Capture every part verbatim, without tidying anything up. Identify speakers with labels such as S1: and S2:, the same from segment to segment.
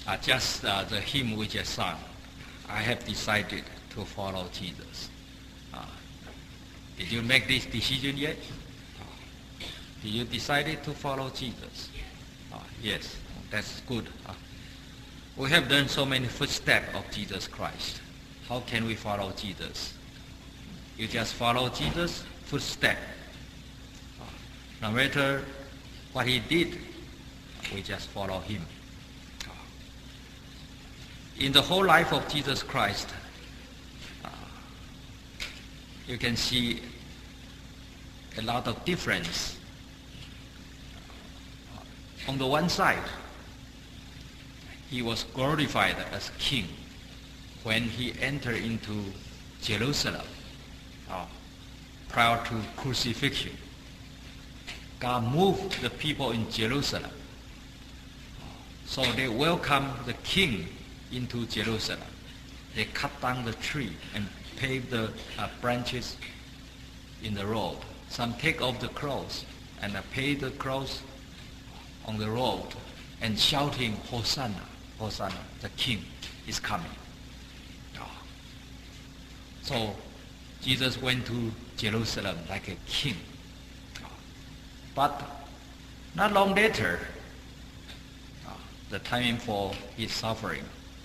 S1: uh, just uh, the hymn we just sung, I have decided to follow Jesus. Uh, did you make this decision yet? Uh, did you decided to follow Jesus? Uh, yes, that's good. Uh, we have done so many footsteps of Jesus Christ. How can we follow Jesus? You just follow Jesus' footsteps. Uh, no matter what he did, we just follow him. In the whole life of Jesus Christ, uh, you can see a lot of difference. Uh, on the one side, he was glorified as king when he entered into Jerusalem uh, prior to crucifixion. God moved the people in Jerusalem. So they welcomed the king into Jerusalem. They cut down the tree and paved the uh, branches in the road. Some take off the cross and uh, pave the cross on the road and shouting, Hosanna, Hosanna, the king is coming. Oh. So Jesus went to Jerusalem like a king. Oh. But not long later, oh, the time for his suffering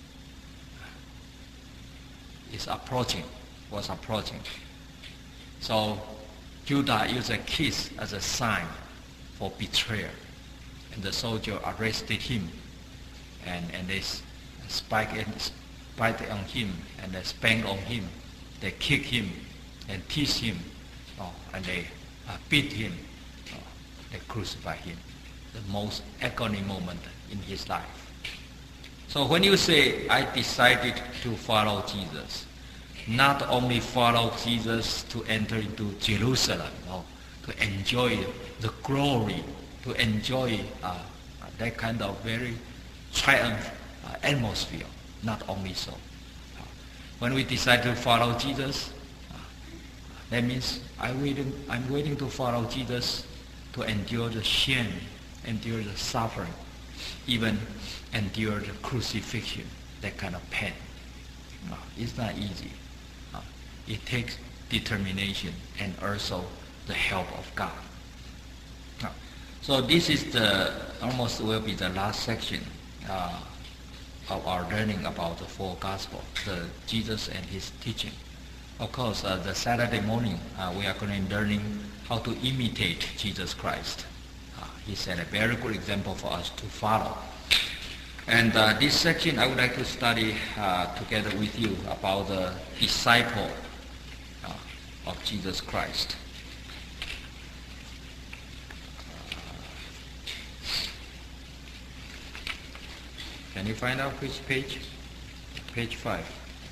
S1: is approaching, was approaching. So Judah used a kiss as a sign for betrayal. And the soldier arrested him and, and they spiked and spiked on him and they spanked on him. They kicked him and teased him oh, and they uh, beat him. Oh, they crucified him. The most agony moment in his life. So when you say, I decided to follow Jesus, not only follow Jesus to enter into Jerusalem, no, to enjoy the glory, to enjoy uh, that kind of very triumph uh, atmosphere, not only so. Uh, when we decide to follow Jesus, uh, that means I waiting, I'm waiting to follow Jesus to endure the shame, endure the suffering, even endure the crucifixion, that kind of pain. No, it's not easy. Uh, it takes determination and also the help of God. Uh, so this is the, almost will be the last section uh, of our learning about the four Gospels, the Jesus and his teaching. Of course, uh, the Saturday morning uh, we are going to be learning how to imitate Jesus Christ. Uh, he set a very good example for us to follow. And uh, this section I would like to study uh, together with you about the disciple uh, of Jesus Christ. Uh, can you find out which page? Page five.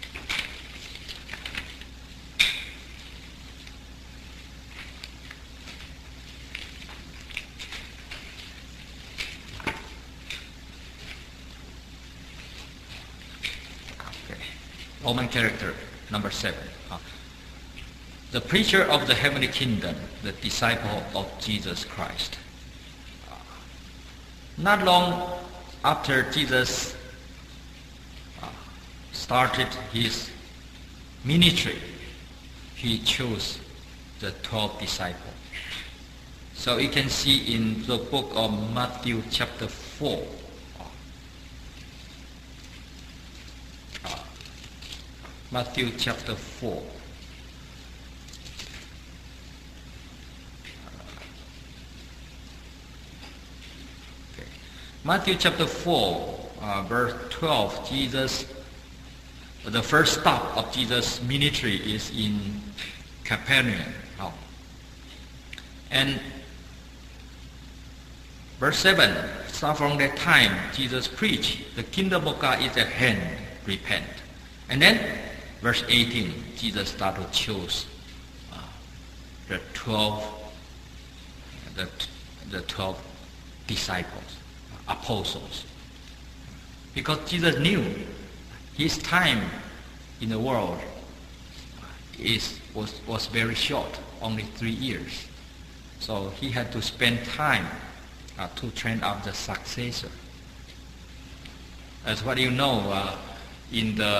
S1: Roman character, number seven. Uh, the preacher of the heavenly kingdom, the disciple of Jesus Christ. Uh, not long after Jesus uh, started his ministry, he chose the twelve disciples. So you can see in the book of Matthew chapter four, Matthew chapter four. Okay. Matthew chapter four, uh, verse twelve, Jesus, the first stop of Jesus' ministry is in Capernaum. Oh. And verse seven, so from that time Jesus preached, the kingdom of God is at hand, repent. And then verse eighteen, Jesus started to choose uh, the twelve, the, the twelve disciples, apostles. Because Jesus knew his time in the world is, was, was very short, only three years. So he had to spend time uh, to train up the successor. As what you know, uh, in the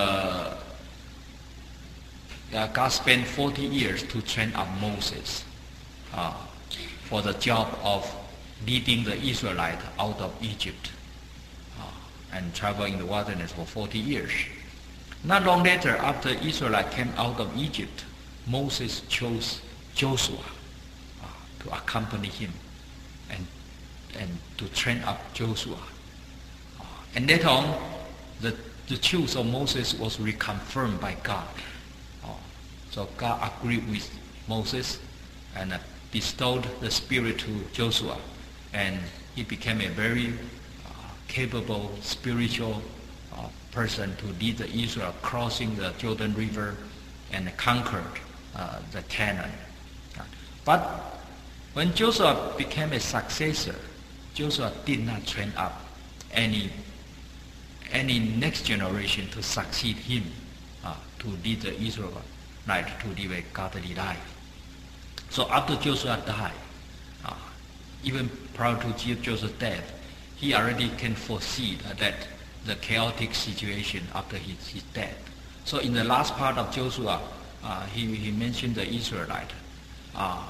S1: uh, God spent forty years to train up Moses uh, for the job of leading the Israelites out of Egypt uh, and travel in the wilderness for forty years. Not long later, after Israel came out of Egypt, Moses chose Joshua uh, to accompany him and, and to train up Joshua. Uh, and later on, the, the choice of Moses was reconfirmed by God. Uh, so God agreed with Moses and uh, bestowed the Spirit to Joshua, and he became a very uh, capable spiritual uh, person to lead the Israel crossing the Jordan River and conquered uh, the Canaan. But when Joshua became a successor, Joshua did not train up any any next generation to succeed him uh, to lead the Israelites to live a godly life. So after Joshua died, uh, even prior to Joshua's death, he already can foresee uh, that the chaotic situation after his, his death. So in the last part of Joshua, uh, he, he mentioned the Israelite. Uh,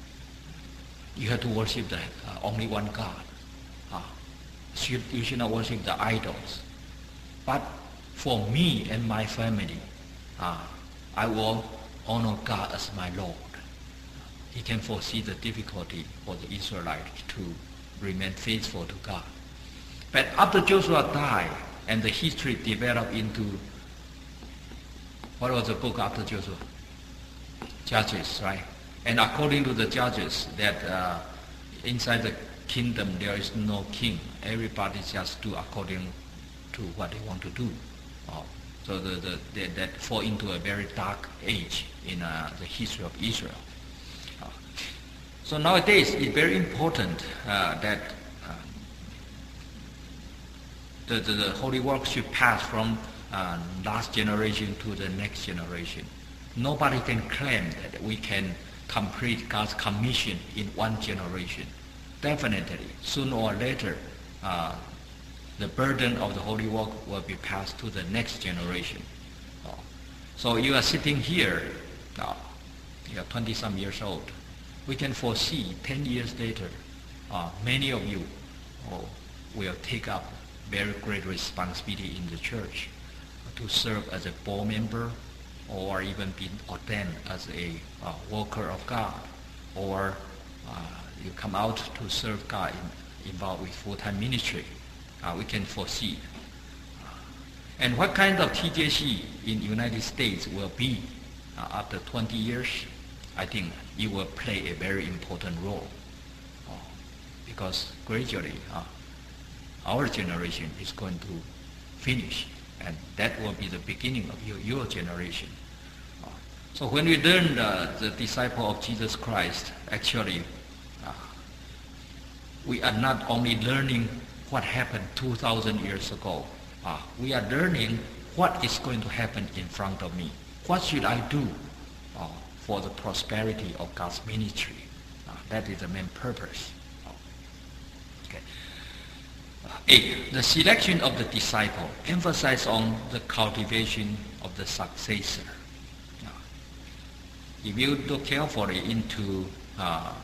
S1: you have to worship the uh, only one God. Uh, should, you should not worship the idols. But for me and my family, uh, I will honor God as my Lord. He can foresee the difficulty for the Israelites to remain faithful to God. But after Joshua died and the history developed into, what was the book after Joshua? Judges, right? And according to the Judges, that uh, inside the kingdom there is no king. Everybody just do according to what they want to do. Uh, so the, the, the, that fall into a very dark age in uh, the history of Israel. Uh, so nowadays it's very important uh, that uh, the, the, the holy work should pass from uh, last generation to the next generation. Nobody can claim that we can complete God's commission in one generation. Definitely, sooner or later, uh, the burden of the holy work will be passed to the next generation. Uh, so you are sitting here, uh, you are twenty some years old. We can foresee ten years later, uh, many of you uh, will take up very great responsibility in the church to serve as a board member, or even be ordained as a uh, worker of God, or uh, you come out to serve God in, involved with full-time ministry. Uh, we can foresee. Uh, and what kind of T J C in United States will be uh, after twenty years, I think it will play a very important role. Uh, because gradually, uh, our generation is going to finish, and that will be the beginning of your, your generation. Uh, so when we learn uh, the disciple of Jesus Christ, actually, uh, we are not only learning what happened two thousand years ago. Uh, we are learning what is going to happen in front of me. What should I do uh, for the prosperity of God's ministry? Uh, that is the main purpose. Okay. Uh, eight, the selection of the disciple emphasizes on the cultivation of the successor. Uh, if you look carefully into uh,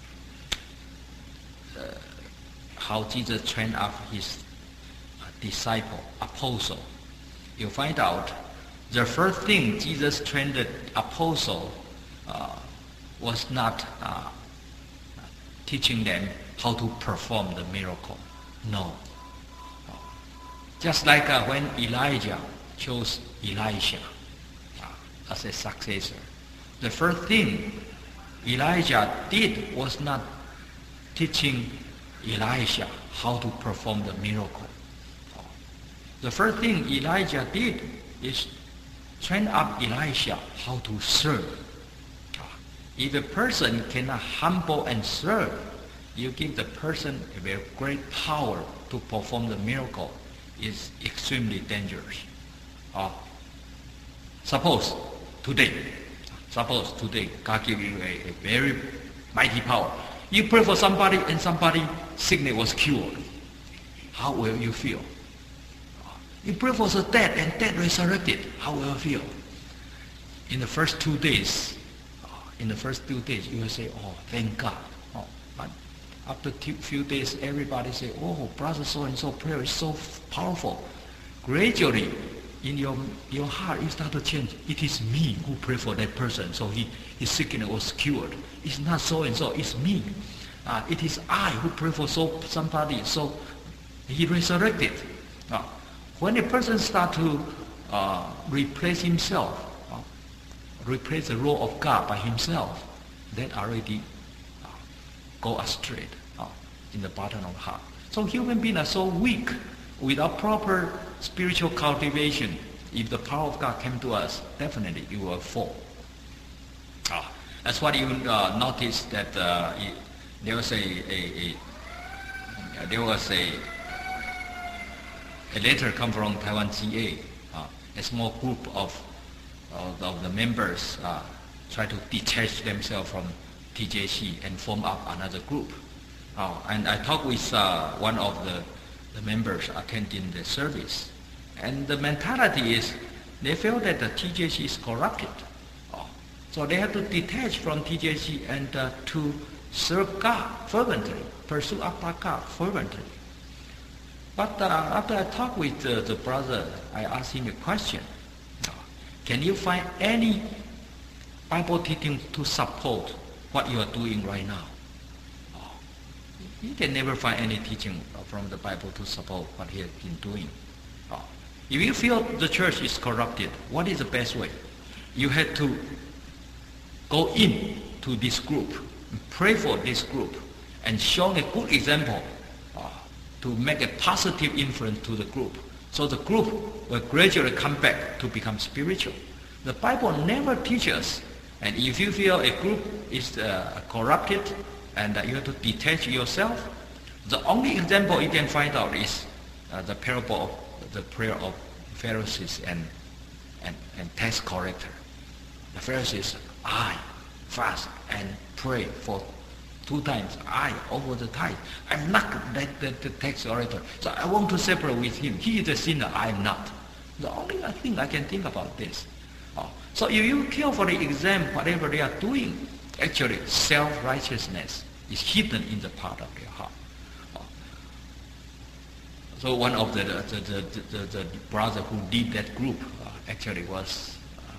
S1: uh, how Jesus trained up his uh, disciple, apostle, you find out the first thing Jesus trained the apostle uh, was not uh, teaching them how to perform the miracle. No. Uh, just like uh, when Elijah chose Elisha uh, as a successor, the first thing Elijah did was not teaching Elisha how to perform the miracle. The first thing Elijah did is train up Elisha how to serve. If a person cannot humble and serve, you give the person a very great power to perform the miracle, is extremely dangerous. Uh, suppose today, suppose today God give you a, a very mighty power. You pray for somebody and somebody sickness was cured. How will you feel? You pray for the dead and dead resurrected. How will you feel? In the first two days, in the first two days, you will say, oh, thank God. Oh, but after a few days, everybody say, oh, brother so-and-so prayer is so powerful. Gradually, in your your heart, you start to change. It is me who pray for that person, so he, his sickness was cured. It's not so-and-so, it's me. Uh, it is I who pray for so somebody, so he resurrected. Uh, when a person start to uh, replace himself, uh, replace the role of God by himself, that already uh, go astray uh, in the bottom of the heart. So human beings are so weak. Without proper spiritual cultivation, if the power of God came to us, definitely you will fall. Uh, that's what you uh, notice that uh, it, there was a, a, a there was a a letter come from Taiwan G A. Uh, a small group of of, of the members uh, try to detach themselves from T J C and form up another group. Uh, and I talked with uh, one of the, the members attending the service, and the mentality is they feel that the T J C is corrupted. Uh, so they have to detach from T J C and uh, to serve God fervently, pursue after God fervently. But uh, after I talked with uh, the brother, I asked him a question. Uh, can you find any Bible teaching to support what you are doing right now? Uh, he can never find any teaching from the Bible to support what he has been doing. Uh, if you feel the church is corrupted, what is the best way? You have to go in to this group, pray for this group, and show a good example uh, to make a positive influence to the group. So the group will gradually come back to become spiritual. The Bible never teaches, and if you feel a group is uh, corrupted and uh, you have to detach yourself, the only example you can find out is uh, the parable of the prayer of Pharisees and, and, and tax collector. The Pharisees, I fast and pray for two times, I over the tithe. I'm not like the, the tax collector, so I want to separate with him. He is a sinner, I am not. The only thing I can think about this. Oh. So if you carefully examine whatever they are doing, actually self-righteousness is hidden in the part of their heart. Oh. So one of the the, the, the, the, the brother who did that group uh, actually was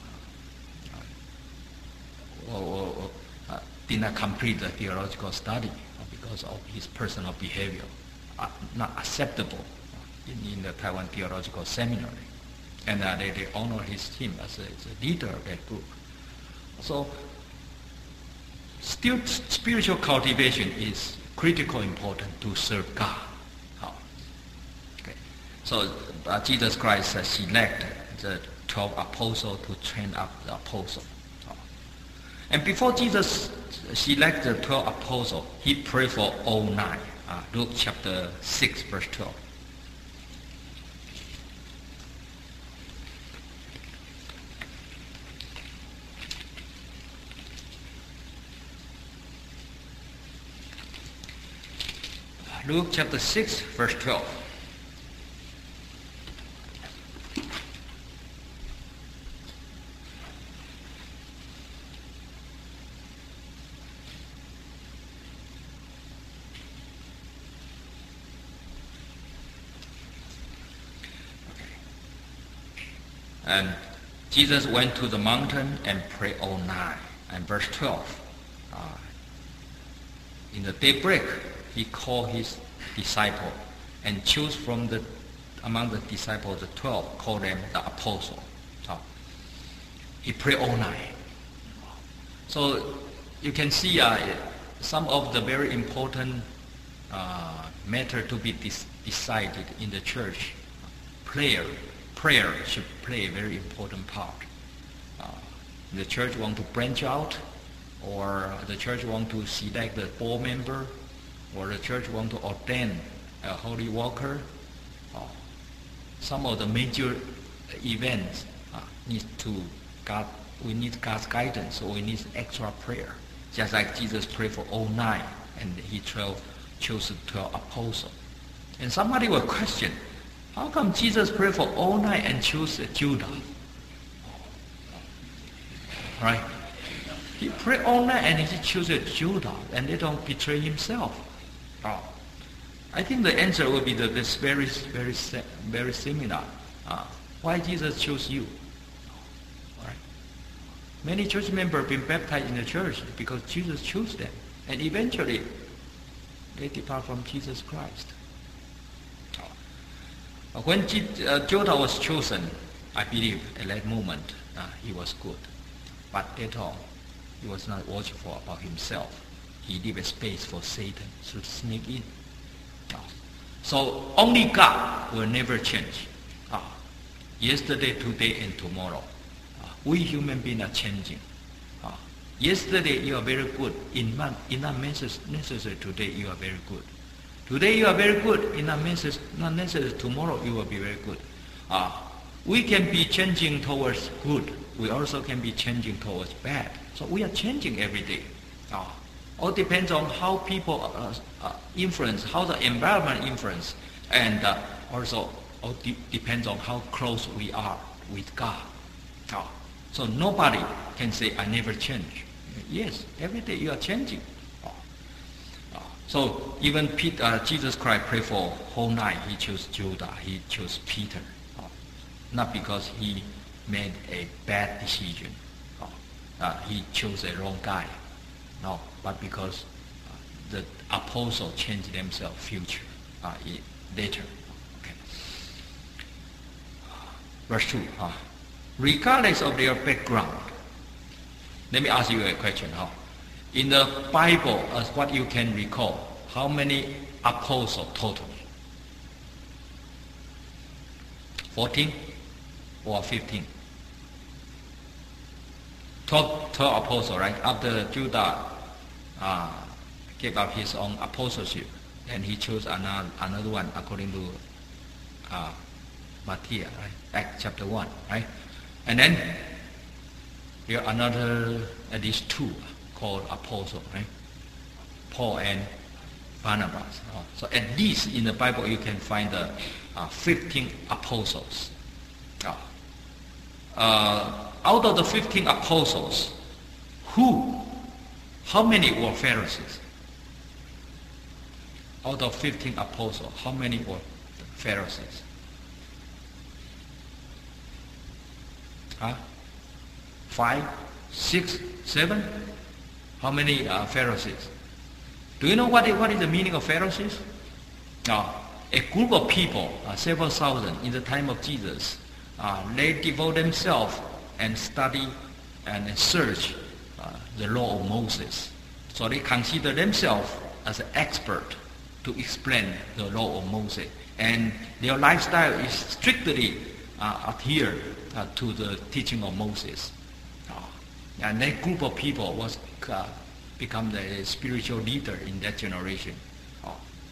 S1: uh, or, or, uh, did not complete the theological study because of his personal behavior, uh, not acceptable in, in the Taiwan Theological Seminary. And uh, they, they honor his him as a, as a leader of that group. So, still spiritual cultivation is critical important to serve God. Oh. Okay. So uh, Jesus Christ uh, selected the twelve apostles to train up the apostles. Oh. And before Jesus selected the twelve apostles, he prayed for all nine. Uh, Luke chapter six, verse twelve. Luke chapter six, verse twelve. Okay. And Jesus went to the mountain and prayed all night. And verse twelve. Uh, in the daybreak, he called his disciple and chose from the among the disciples the twelve, called them the apostles. So he prayed all night. So you can see uh, some of the very important uh, matter to be dis- decided in the church. Prayer, prayer should play a very important part. Uh, the church want to branch out, or the church want to select the board member, or the church want to ordain a holy worker. Oh, some of the major events uh, need to God. We need God's guidance, so we need extra prayer. Just like Jesus prayed for all nine, and he twelve, chose the twelve apostles. And somebody will question, How come Jesus prayed for all night and chose Judah? Right? He prayed all night and he chose Judah, and they don't betray himself. Oh. I think the answer will be the, this very, very, very similar. Uh, why Jesus chose you? Right? Many church members have been baptized in the church because Jesus chose them, and eventually they depart from Jesus Christ. Uh, when G, uh, Judah was chosen, I believe at that moment uh, he was good, but at all he was not watchful about himself. He leave a space for Satan to sneak in. So only God will never change. Uh, yesterday, today, and tomorrow. Uh, we human beings are changing. Uh, yesterday you are very good. In not, in not necessary today you are very good. Today you are very good. In not necessary, not necessary tomorrow you will be very good. Uh, we can be changing towards good. We also can be changing towards bad. So we are changing every day. Uh, All depends on how people uh, uh, influence, how the environment influence, and uh, also all de- depends on how close we are with God. Uh, so nobody can say, I never change. Yes, every day you are changing. Uh, uh, so even Peter, uh, Jesus Christ prayed for whole night. He chose Judah. He chose Peter. Uh, not because he made a bad decision. Uh, uh, he chose a wrong guy. No, but because uh, the apostle changed themselves future, uh, later. Okay. Verse two. Uh, regardless of their background, let me ask you a question. Uh, in the Bible, as what you can recall, how many apostles total? fourteen or fifteen? twelve, twelve apostles, right? After Judah Uh, gave up his own apostleship, and he chose another, another one according to uh, Matthew, right? Acts chapter one, right? And then there are another, at least two called apostles, right? Paul and Barnabas. Uh, so at least in the Bible you can find the uh, fifteen apostles. Uh, uh, out of the fifteen apostles, who How many were Pharisees? Out of fifteen apostles, how many were Pharisees? Huh? Five? Six? Seven? How many uh, Pharisees? Do you know what is, what is the meaning of Pharisees? Uh, a group of people, uh, several thousand, in the time of Jesus, uh, they devote themselves and study and search Uh, the law of Moses. So they consider themselves as an expert to explain the law of Moses. And their lifestyle is strictly uh, adhere uh, to the teaching of Moses. Uh, and that group of people was uh, become the spiritual leader in that generation. Uh,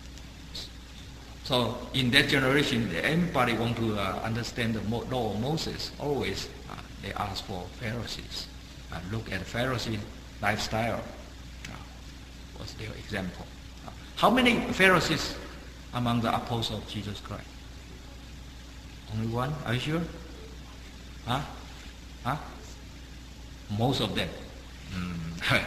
S1: so in that generation, everybody want to uh, understand the law of Moses. Always uh, they ask for Pharisees. Uh, look at Pharisee lifestyle. Uh, what's their example? Uh, how many Pharisees among the apostles of Jesus Christ? Only one? Are you sure? Huh? Huh? Most of them. Mm.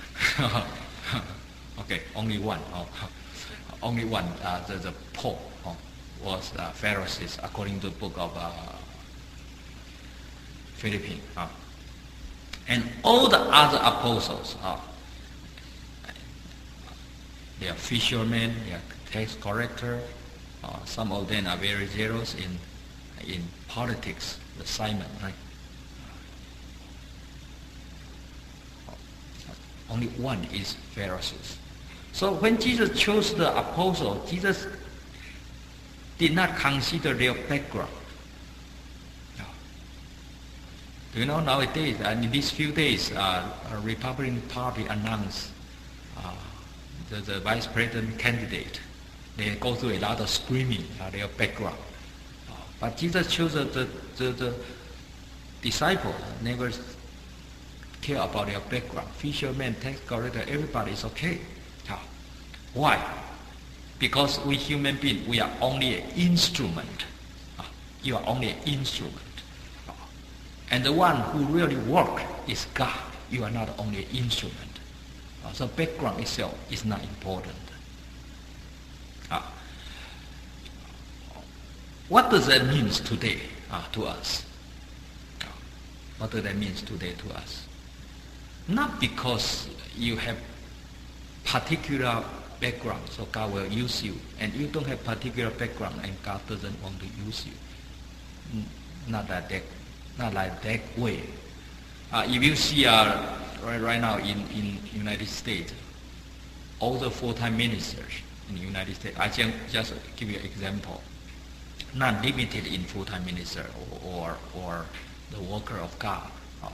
S1: Okay, only one. Oh. Only one. Uh, the, the Paul oh, was uh, Pharisees according to the book of uh, Philippians. Uh. And all the other apostles are, they are fishermen, they are tax collector. Uh, some of them are very zealous in in politics. The Simon, right? Only one is Pharisees. So when Jesus chose the apostles, Jesus did not consider their background. You know, nowadays, uh, in these few days, uh, a Republican Party announced uh, the, the vice president candidate. They go through a lot of screaming, uh, their background. Uh, but Jesus chose the, the, the, the disciple, uh, never care about their background. Fishermen, tax collector, everybody is okay. Uh, why? Because we human beings, we are only an instrument You are only an instrument. And the one who really works is God. You are not only an instrument. Uh, so background itself is not important. Uh, what does that mean today uh, to us? Uh, what does that mean today to us? Not because you have particular background, so God will use you, and you don't have particular background, and God doesn't want to use you. Not like that, not like that way. Uh, if you see uh, right, right now in in United States, all the full-time ministers in the United States, I can just give you an example. Not limited in full-time minister or, or or the worker of God. Uh,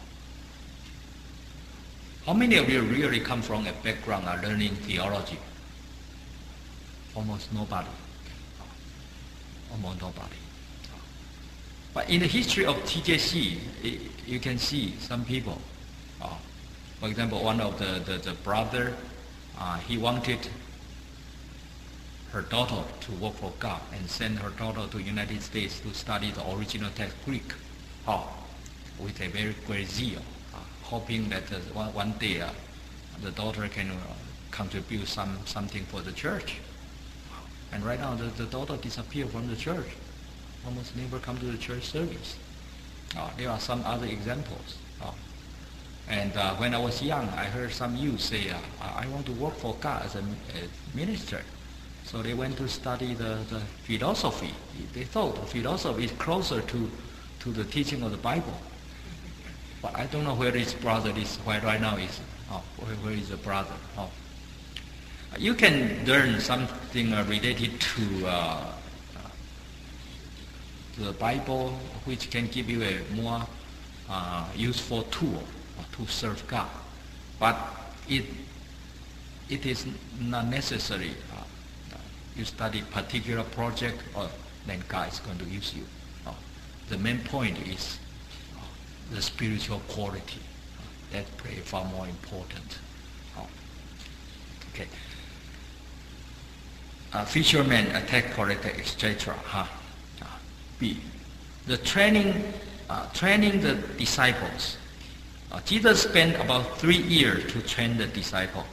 S1: how many of you really come from a background of learning theology? Almost nobody. Almost nobody. But in the history of T J C, it, you can see some people. Uh, for example, one of the, the, the brother, uh, he wanted her daughter to work for God and send her daughter to United States to study the original text Greek, uh, with a very great zeal, uh, hoping that uh, one, one day uh, the daughter can uh, contribute some something for the church. And right now the, the daughter disappeared from the church, almost never come to the church service. Uh, there are some other examples. Uh, and uh, when I was young, I heard some youth say, uh, I want to work for God as a, a minister. So they went to study the, the philosophy. They thought philosophy is closer to, to the teaching of the Bible. But I don't know where his brother is, where right now is. Oh, where, where is the brother? Oh. You can learn something uh, related to, uh, to the Bible, which can give you a more uh, useful tool to serve God. But it, it is not necessary. Uh, you study particular project, or then God is going to use you. Uh, the main point is uh, the spiritual quality. Uh, that play far more important. Uh, okay. Uh, fishermen, attack collector, et cetera. Huh? Uh, B. The training, uh, training the disciples. Uh, Jesus spent about three years to train the disciple.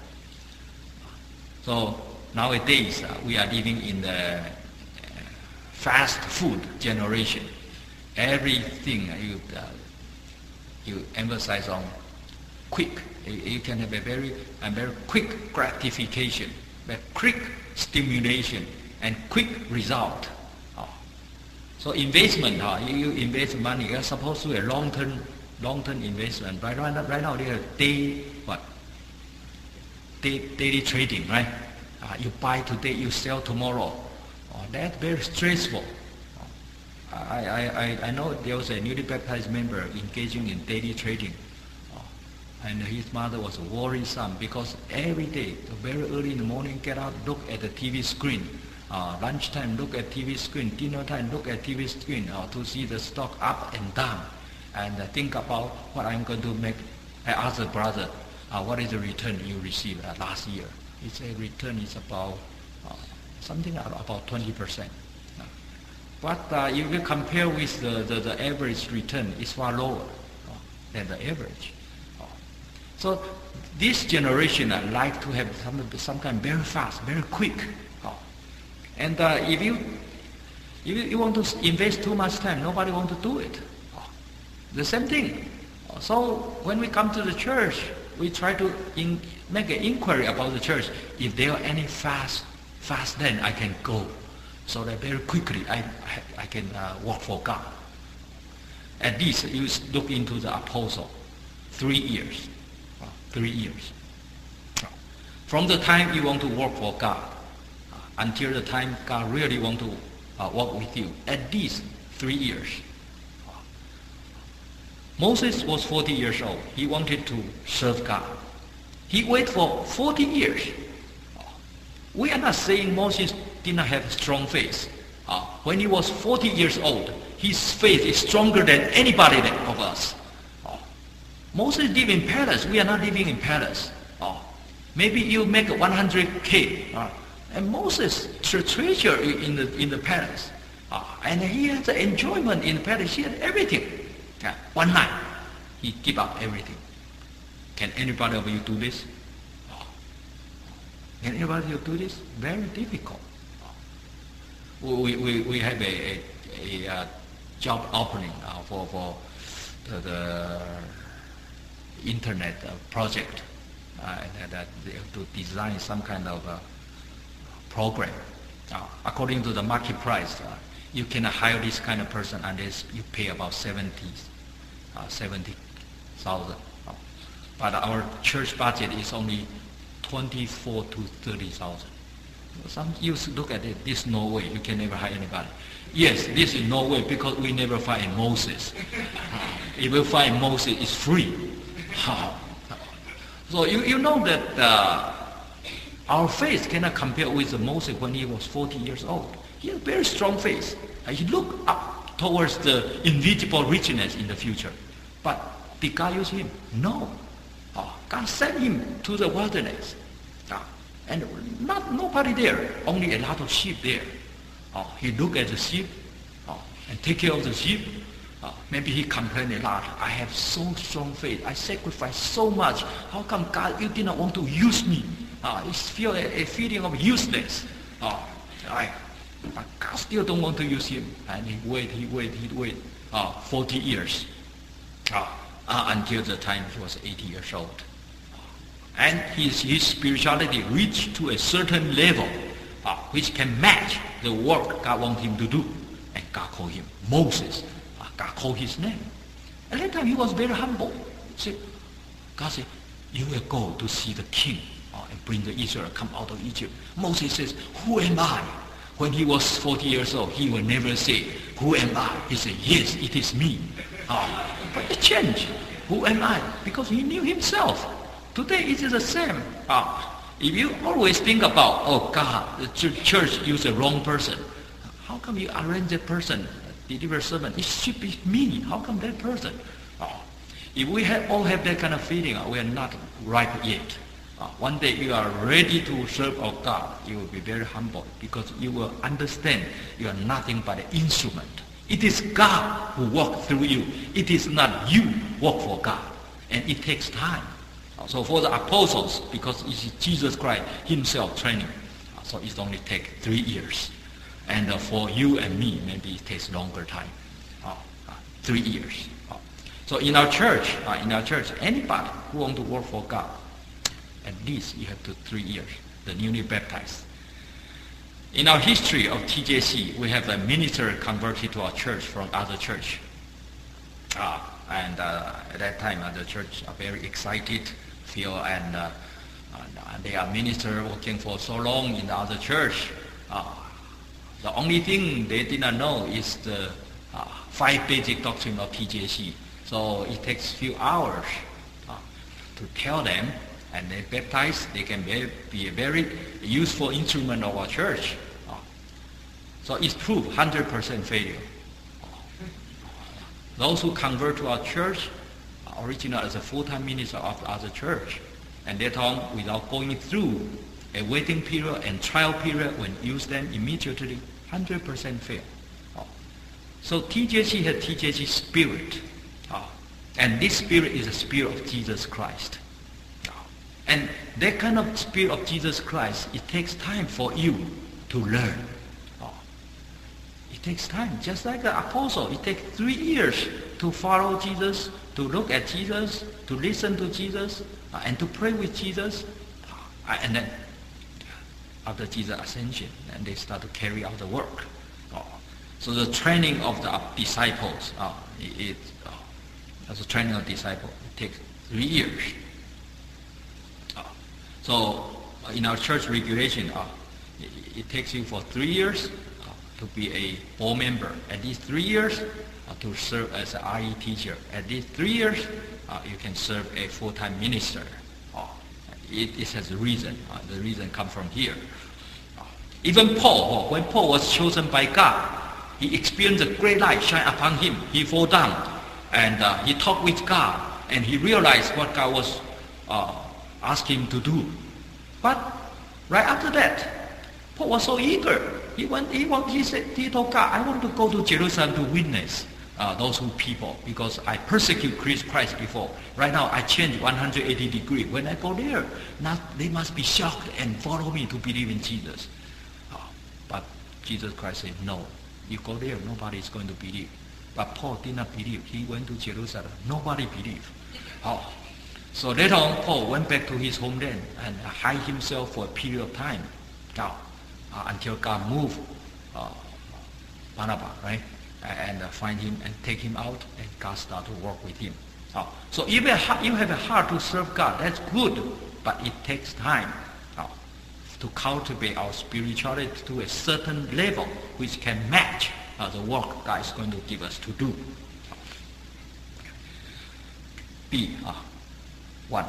S1: So nowadays uh, we are living in the uh, fast food generation. Everything uh, you uh, you emphasize on quick. You, you can have a very a very quick gratification, a quick stimulation, and quick result. Uh, so investment, uh, you, you invest money. You're supposed to do a long-term long-term investment. Right, right, right now they are day what? Day, daily trading, right? Uh, you buy today, you sell tomorrow. Oh, that's very stressful. Uh, I, I, I, I know there was a newly baptized member engaging in daily trading. Uh, and his mother was worrisome because every day, very early in the morning, get out, look at the T V screen. Uh, lunchtime, look at T V screen. Dinner time, look at T V screen uh, to see the stock up and down. And uh, think about what I'm going to make. I asked the brother, uh, what is the return you received uh, last year? He said return is about uh, something about twenty percent. Uh, but uh, if you compare with the, the, the average return, it's far lower uh, than the average. Uh, so this generation uh, like to have some, some kind very fast, very quick. Uh, and uh, if you if you want to invest too much time, nobody wants to do it. Uh, the same thing. Uh, so when we come to the church, we try to in, make an inquiry about the church. If there are any fast, fast, then I can go, so that very quickly I I, I can uh, work for God. At least you look into the apostle, three years, uh, three years. From the time you want to work for God uh, until the time God really want to uh, work with you, at least three years. Moses was forty years old. He wanted to serve God. He waited for forty years. We are not saying Moses did not have strong faith. Uh, when he was forty years old, his faith is stronger than anybody of us. Uh, Moses lived in palace. We are not living in palace. Uh, maybe you make one hundred K. Uh, and Moses tre- treasure in the, in the palace. Uh, And he had the enjoyment in Paris. He had everything. Uh, one night, he give up everything. Can anybody of you do this? Oh. Can anybody of you do this? Very difficult. Oh. We, we, we have a, a, a, a job opening uh, for, for the, the internet uh, project. Uh, and that they have to design some kind of uh, program. Uh, according to the market price, uh, you cannot hire this kind of person unless you pay about seventy thousand. Uh, but our church budget is only twenty-four to thirty thousand. Some you look at it, this no way, you can never hire anybody. Yes, this is no way because we never find Moses. Uh, if we find Moses, it's free. Uh, so you, you know that uh, our faith cannot compare with Moses when he was forty years old. He had a very strong faith. Uh, he looked up towards the invisible richness in the future. But did God use him? No. Uh, God sent him to the wilderness. Uh, and not nobody there, only a lot of sheep there. Uh, he looked at the sheep uh, and take care of the sheep. Uh, maybe he complained a lot. I have so strong faith. I sacrificed so much. How come God, you did not want to use me? Uh, I feel a, a feeling of useless. Uh, I, but God still don't want to use him. And he wait, he wait, he wait uh, forty years uh, uh, until the time he was eighty years old. And his, his spirituality reached to a certain level uh, which can match the work God wants him to do. And God called him Moses. Uh, God called his name. At that time he was very humble. See, God said, you will go to see the king uh, and bring the Israel come out of Egypt. Moses says, who am I? When he was forty years old, he will never say, who am I? He said, yes, it is me. Uh, but it changed. Who am I? Because he knew himself. Today it is the same. Uh, if you always think about, oh God, the church used the wrong person. How come you arrange that person, deliver sermon? It should be me. How come that person? Uh, if we have, all have that kind of feeling, uh, we are not ripe yet. Uh, one day you are ready to serve our God, you will be very humble because you will understand you are nothing but an instrument. It is God who works through you. It is not you work for God. And it takes time. Uh, so for the apostles, because it's Jesus Christ himself training, uh, so it only takes three years. And uh, for you and me, maybe it takes longer time, uh, uh, three years. Uh, so in our church, uh, in our church, anybody who wants to work for God, at least you have to three years, the newly baptized. In our history of T J C, we have a minister converted to our church from other church. Uh, and uh, at that time, uh, the church are very excited, feel, and, uh, and they are minister working for so long in the other church. Uh, the only thing they did not know is the uh, five basic doctrine of T J C. So it takes few hours uh, to tell them. And they baptize, they can be, be a very useful instrument of our church. Uh, so it's proved one hundred percent failure. Uh, those who convert to our church are originally as a full-time minister of the other church. And later on, without going through a waiting period and trial period, when use them immediately, one hundred percent fail. Uh, so T J C has T J C spirit. Uh, and this spirit is the spirit of Jesus Christ. And that kind of spirit of Jesus Christ, it takes time for you to learn. Oh. It takes time. Just like the apostle, it takes three years to follow Jesus, to look at Jesus, to listen to Jesus, uh, and to pray with Jesus. Uh, and then after Jesus' ascension, then they start to carry out the work. Oh. So the training of the disciples, uh, it, it, uh, as a training of disciples, it takes three years. So uh, in our church regulation, uh, it, it takes you for three years uh, to be a board member. At least three years uh, to serve as an R E teacher. At least three years uh, you can serve a full-time minister. Uh, it, it has a reason. Uh, the reason comes from here. Uh, even Paul, uh, when Paul was chosen by God, he experienced a great light shine upon him. He fall down and uh, he talked with God and he realized what God was uh, asked him to do. But right after that, Paul was so eager. He went, he, went, he, said, he told God, I want to go to Jerusalem to witness uh, those who people because I persecute Christ before. Right now I change one hundred eighty degrees. When I go there, not, they must be shocked and follow me to believe in Jesus. Uh, but Jesus Christ said, no, you go there, nobody is going to believe. But Paul did not believe. He went to Jerusalem. Nobody believed. Oh. So later on, Paul went back to his homeland and hid himself for a period of time now, uh, until God moved uh, Barnabas, right? And uh, find him and take him out, and God started to work with him. Oh. So if you have a heart to serve God, that's good, but it takes time oh, to cultivate our spirituality to a certain level which can match uh, the work God is going to give us to do. B. Uh, one.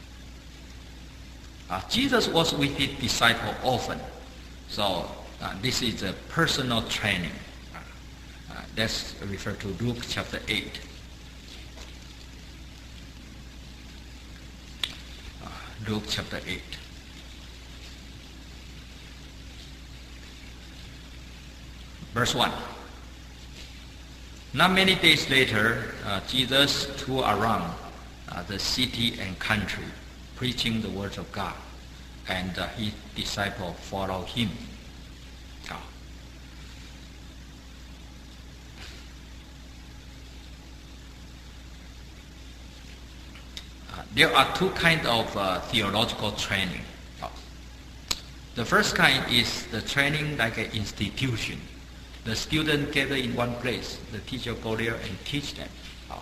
S1: Uh, Jesus was with his disciple often. So uh, this is a personal training. Uh, uh, that's referred to Luke chapter eight. Uh, Luke chapter eight. Verse one. Not many days later, uh, Jesus toured around uh, the city and country, preaching the words of God, and uh, his disciples followed him. Uh, uh, there are two kinds of uh, theological training. Uh, the first kind is the training like an institution. The students gather in one place. The teacher go there and teach them. Uh,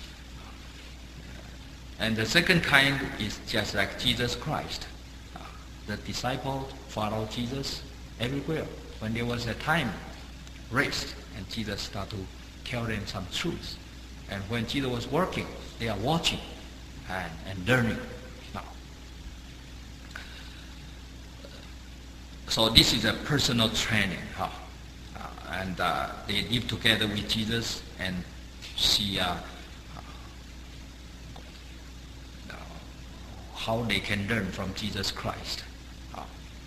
S1: and the second kind is just like Jesus Christ. Uh, the disciples follow Jesus everywhere. When there was a time, rest, and Jesus started to tell them some truths. And when Jesus was working, they are watching and, and learning. Now, so this is a personal training. Huh? And uh, they live together with Jesus and see uh, uh, how they can learn from Jesus Christ. Uh,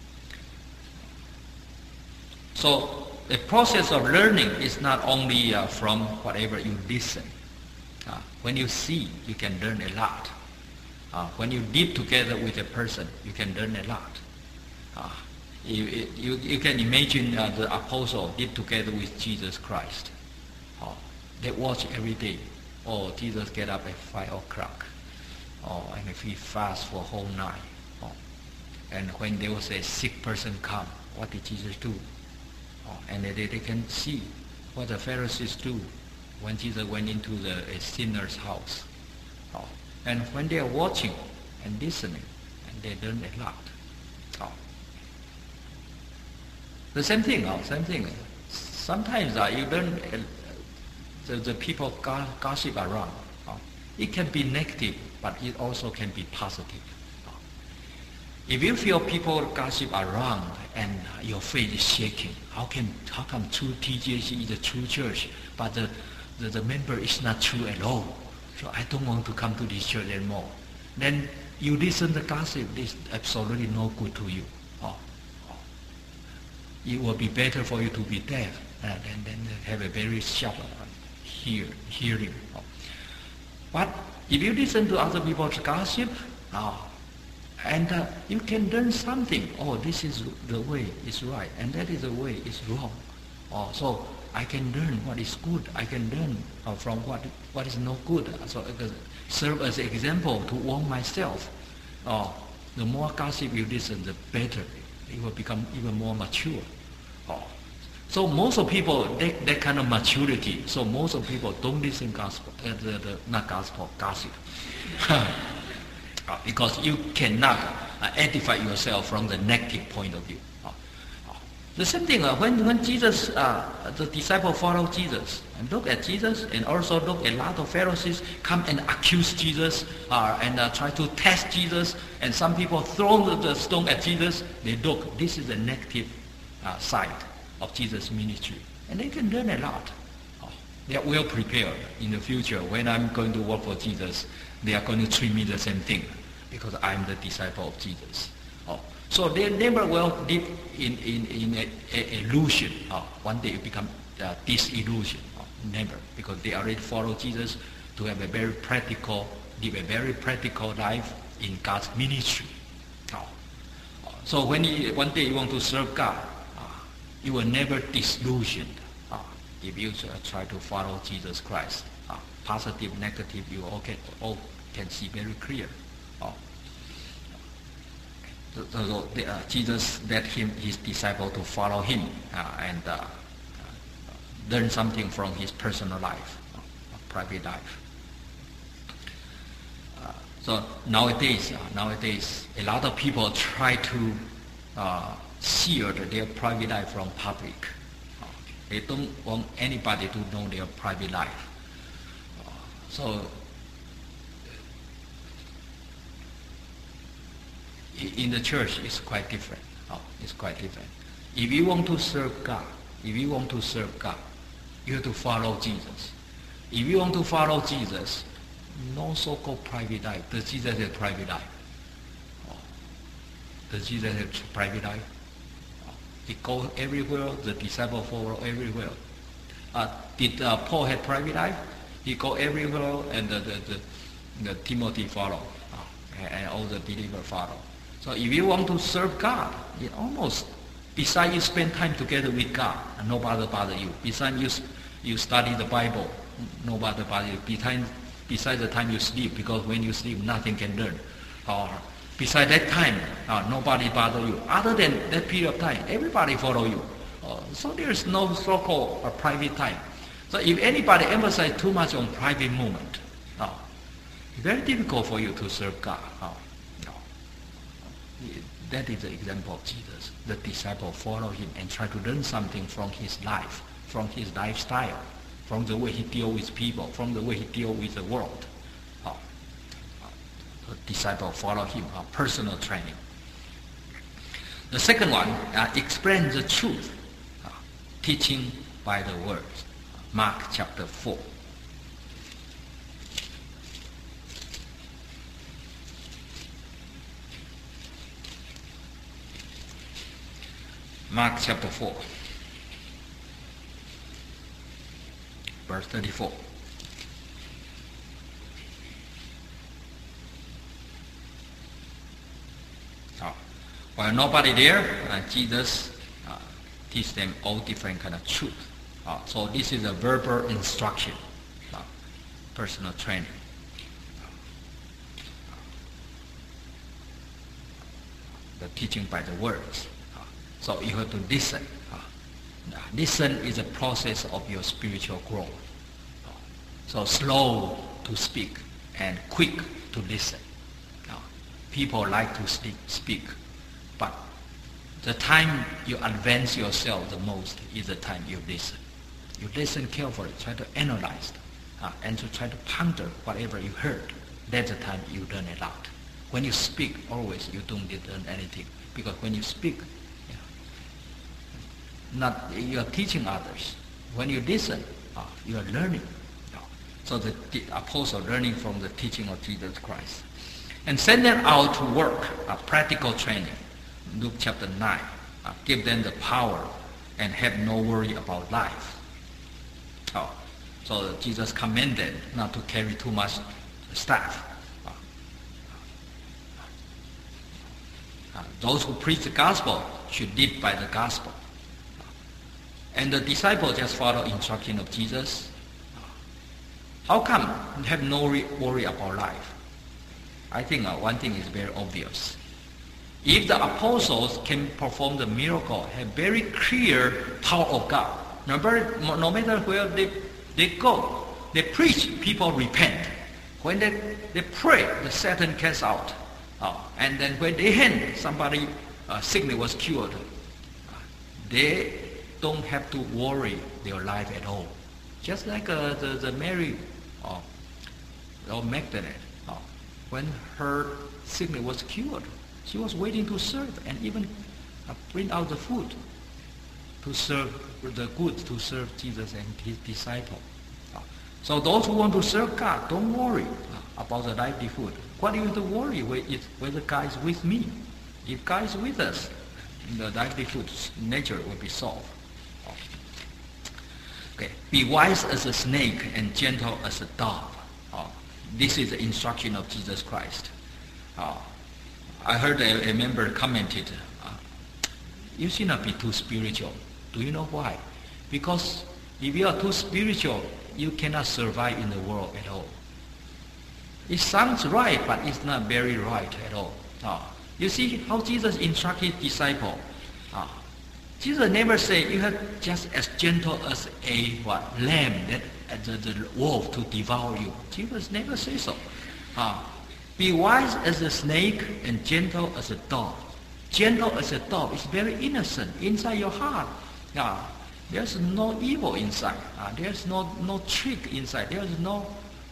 S1: so the process of learning is not only uh, from whatever you listen. Uh, when you see, you can learn a lot. Uh, when you live together with a person, you can learn a lot. Uh, You, you, you can imagine uh, the apostle live together with Jesus Christ. Oh, they watch every day. Oh, Jesus get up at five o'clock. Oh, and if he fast for whole night. Oh, and when there was a sick person come, what did Jesus do? Oh, and they, they can see what the Pharisees do when Jesus went into the a sinner's house. Oh, and when they are watching and listening, and they learn a lot. Oh. The same thing, oh, same thing. Sometimes uh, you learn uh, the, the people go- gossip around. Oh. It can be negative, but it also can be positive. Oh. If you feel people gossip around and uh, your faith is shaking, how can how come true T J C is a true church, but the, the, the member is not true at all? So I don't want to come to this church anymore. Then you listen to gossip, this absolutely no good to you. Oh. It will be better for you to be deaf uh, than, than have a very sharp uh, hear, hearing. Oh. But if you listen to other people's gossip, oh, and uh, you can learn something. Oh, this is the way is right, and that is the way is wrong. Oh, so I can learn what is good. I can learn uh, from what what is not good. So I can serve as an example to warn myself. Oh, the more gossip you listen, the better. It will become even more mature. Oh. So most of people, they, that kind of maturity, so most of people don't listen gospel, uh, the, the, not gospel, gossip. Because you cannot uh, edify yourself from the negative point of view. Oh. Oh. The same thing, uh, when, when Jesus, uh, the disciple followed Jesus, and look at Jesus, and also look at a lot of Pharisees come and accuse Jesus, uh, and uh, try to test Jesus, and some people throw the, the stone at Jesus. They look, this is the negative uh, side of Jesus' ministry, and they can learn a lot. Oh, they are well prepared in the future. When I'm going to work for Jesus, they are going to treat me the same thing, because I'm the disciple of Jesus. Oh, So they never will live in, in, in a, a illusion. Uh, one day you become uh, disillusion. Uh, never, because they already follow Jesus to have a very practical, live a very practical life in God's ministry. Uh, so when you, one day you want to serve God, uh, you will never disillusioned uh, if you uh, try to follow Jesus Christ. Uh, positive, negative, you all can, all can see very clear. Uh, So, so the, uh, Jesus led him, his disciple to follow him uh, and uh, uh, learn something from his personal life, uh, private life. Uh, so nowadays, uh, nowadays, a lot of people try to uh, shield their private life from public. Uh, they don't want anybody to know their private life. Uh, so. In the church, it's quite different. Oh, it's quite different. If you want to serve God, if you want to serve God, you have to follow Jesus. If you want to follow Jesus, no so-called private life. Does Jesus have private life? Oh. Does Jesus have private life? Oh. He goes everywhere. The disciples follow everywhere. Uh, did uh, Paul have private life? He go everywhere, and the, the, the, the Timothy follow, oh, and, and all the believers follow. So if you want to serve God, it almost, besides you spend time together with God, and nobody bother you. Besides you, you study the Bible, nobody bother you. Besides, besides the time you sleep, because when you sleep, nothing can learn. Or besides that time, uh, nobody bother you. Other than that period of time, everybody follow you. Uh, so there's no so-called uh, private time. So if anybody emphasize too much on private moment, uh, it's very difficult for you to serve God. Uh, That is the example of Jesus. The disciples follow him and try to learn something from his life, from his lifestyle, from the way he deals with people, from the way he deals with the world. Uh, uh, the disciples follow him, uh, personal training. The second one, uh, explain the truth, uh, teaching by the word. Mark chapter four. Mark chapter four, verse thirty-four. Oh. While nobody there, uh, Jesus uh, teach them all different kind of truth. Uh, so this is a verbal instruction, uh, personal training. The teaching by the words. So you have to listen. Uh, listen is a process of your spiritual growth. Uh, so slow to speak and quick to listen. Uh, people like to speak, speak, but the time you advance yourself the most is the time you listen. You listen carefully, try to analyze, uh, and to try to ponder whatever you heard. That's the time you learn a lot. When you speak, always you don't learn anything, because when you speak, not you are teaching others. When you listen, uh, you are learning. Uh, so the, the apostle learning from the teaching of Jesus Christ. And send them out to work, uh, practical training. Luke chapter nine. Uh, give them the power and have no worry about life. Oh, so Jesus commanded not to carry too much staff. Uh, uh, those who preach the gospel should live by the gospel. And the disciples just follow instruction of Jesus. How come you have no worry about life? I think uh, one thing is very obvious. If the apostles can perform the miracle, have very clear power of God, no matter, no matter where they, they go, they preach, people repent. When they, they pray, the Satan casts out. Uh, and then when they hand somebody uh, sickness was cured, they don't have to worry their life at all. Just like uh, the, the Mary uh, or Magdalene, uh, when her sickness was cured, she was waiting to serve and even uh, bring out the food to serve the good, to serve Jesus and his disciples. Uh, so those who want to serve God, don't worry uh, about the livelihood. What do you have to worry whether God is with me? If God is with us, the livelihood nature will be solved. Okay. Be wise as a snake and gentle as a dove. Oh. This is the instruction of Jesus Christ. Oh. I heard a, a member commented, uh, you should not be too spiritual. Do you know why? Because if you are too spiritual, you cannot survive in the world at all. It sounds right, but it's not very right at all. Oh. You see how Jesus instructed his disciple. Oh. Jesus never said you have just as gentle as a what lamb that uh, the, the wolf to devour you. Jesus never said so. Uh, be wise as a snake and gentle as a dove. Gentle as a dove is very innocent inside your heart. Uh, there's no evil inside. Uh, there's no no trick inside. There's no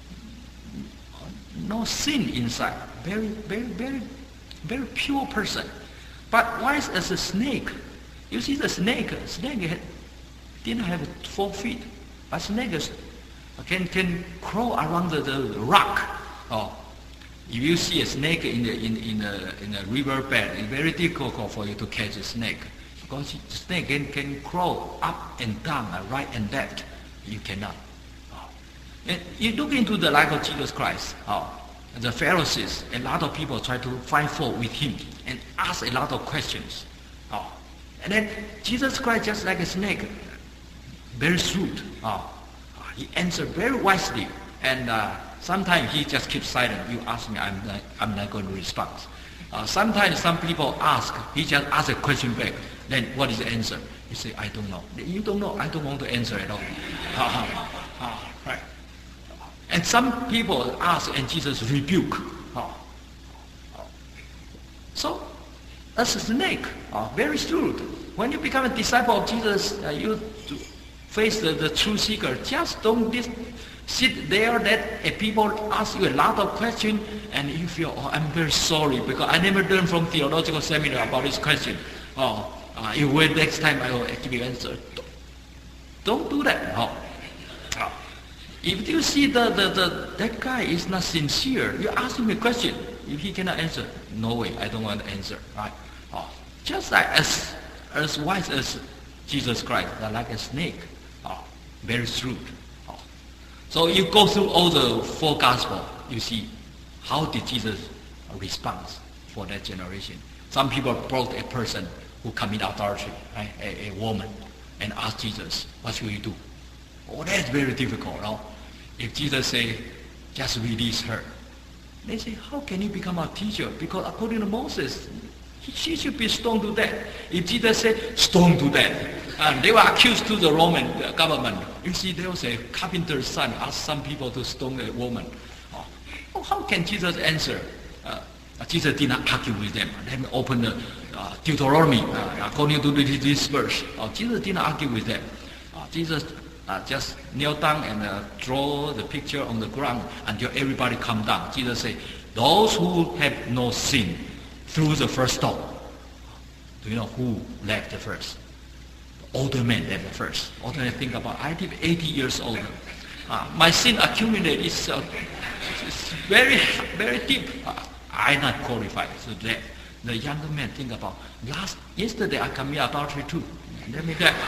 S1: no sin inside. Very very very very pure person. But wise as a snake. You see the snake, snake had, didn't have four feet, but snake is, can, can crawl around the, the rock. Oh, if you see a snake in the in, in a in a river bed, it's very difficult for you to catch a snake because the snake can, can crawl up and down, right and left. You cannot. Oh. And you look into the life of Jesus Christ. Oh, the Pharisees, a lot of people try to find fault with him and ask a lot of questions. Oh. And then Jesus Christ, just like a snake, very shrewd. Oh, he answered very wisely. And uh, sometimes he just keeps silent. You ask me, I'm not, I'm not going to respond. Uh, sometimes some people ask, he just asks a question back. Then what is the answer? He say, I don't know. You don't know, I don't want to answer at all. Uh, uh, right. And some people ask and Jesus rebuke. Uh, uh, so, as a snake, uh, very shrewd. When you become a disciple of Jesus, uh, you face the, the true seeker. Just don't dis- sit there that uh, people ask you a lot of questions and you feel, oh, I'm very sorry because I never learned from theological seminar about this question. Oh, uh, you wait next time I will give you answer. Don't, don't do that. Oh. Oh. If you see the, the, the that guy is not sincere, you ask him a question. If he cannot answer, no way, I don't want to answer. Right? Oh, just like as as wise as Jesus Christ, like a snake. Oh, very shrewd. Oh. So you go through all the four Gospels, you see how did Jesus respond for that generation. Some people brought a person who committed adultery, right? a, a woman, and asked Jesus, what should we do? Oh, that's very difficult. No? If Jesus say, just release her. They say, how can you become a teacher? Because according to Moses, she should be stoned to death. If Jesus said, stoned to death, and they were accused to the Roman government. You see, there was a carpenter's son asked some people to stone a woman. Oh, how can Jesus answer? Uh, Jesus did not argue with them. Let me open the uh, Deuteronomy uh, according to this verse. Uh, Jesus did not argue with them. Uh, Jesus uh, just knelt down and uh, draw the picture on the ground until everybody come down. Jesus said, those who have no sin, through the first stone. Do you know who left the first? The older man left the first. Older man think about, I live eighty years old. Uh, my sin accumulated is uh, it's very, very deep. Uh, I'm not qualified to so that. The younger man think about, last yesterday I committed adultery too. Let me that.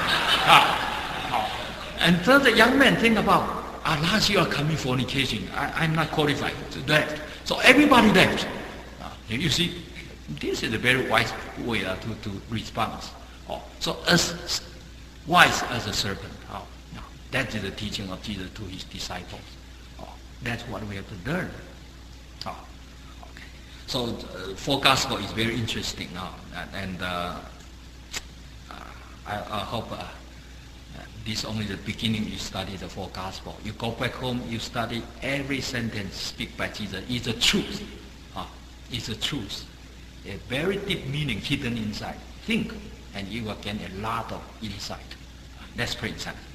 S1: Uh, uh, and then the young man think about, uh, last year I committed fornication. I, I'm not qualified to that. So everybody left. Uh, you see, this is a very wise way uh, to, to respond. Oh, so as wise as a serpent. Oh, no, that is the teaching of Jesus to his disciples. Oh, that's what we have to learn. Oh, okay. So uh, four gospel is very interesting now, and, and uh, uh, I, I hope uh, this is only the beginning. You study the four gospel. You go back home, you study every sentence speak by Jesus. It's a truth. Oh, it's a truth. A very deep meaning hidden inside. Think, and you will gain a lot of insight. Let's pray inside.